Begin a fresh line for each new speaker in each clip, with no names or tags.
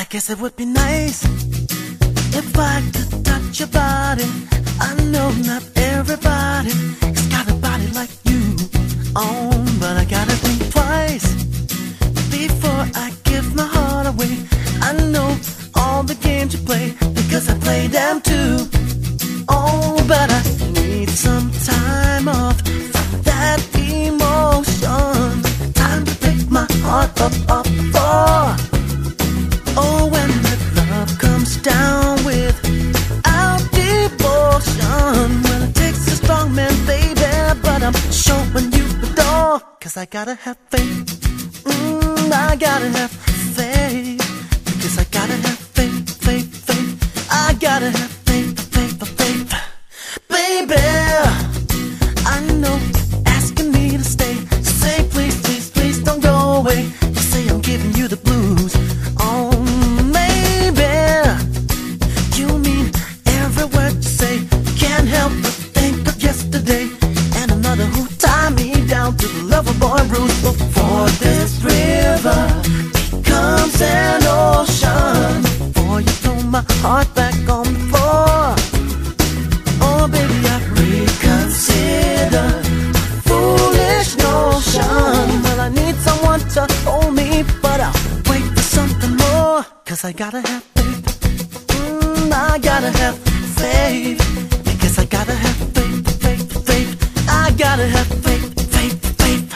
guess it would be nice if I could touch your body. I know not everybody has got a body like you. Oh, but I gotta think twice before I give my heart away. I know all the games you play because I play them too. Oh, but I need some time off from that emotion. Time to pick my heart up off the floor. Oh, when that love comes down without devotion. Well, it takes a strong man, baby, but I'm showing you the door. Cause I gotta have faith. I gotta have faith. Because I gotta have faith, faith, faith. I gotta have faith, faith, faith. Baby, I know asking me to stay. Say please, please, please don't go away. You say I'm giving you the blues. Oh, maybe you mean every word you say. Can't help but think of yesterday and another who tied me down to the lover boy roots. Before this river becomes an ocean, before you throw my heart back on the floor. Oh baby, I reconsider a foolish notion. Well, I need someone to hold me, but I'll wait for something more. Cause I gotta have faith. I gotta have faith. Because I gotta have faith, faith, faith. I gotta have faith, faith, faith.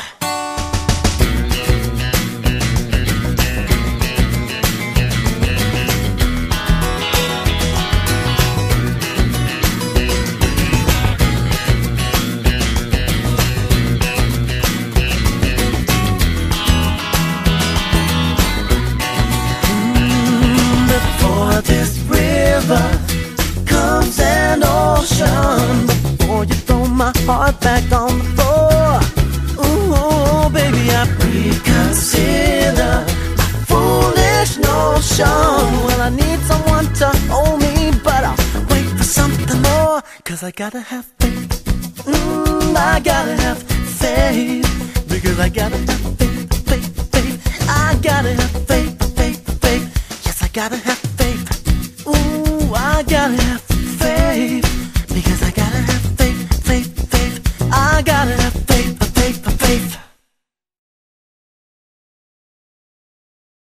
Before this river comes an ocean, before you throw my heart back on the floor. Ooh, baby, I reconsider my foolish notion. Well, I need someone to hold me, but I'll wait for something more. Cause I gotta have faith. I gotta have faith. Because I gotta have faith, faith, faith. I gotta have faith, faith, faith. Yes, I gotta have faith. Ooh, I gotta have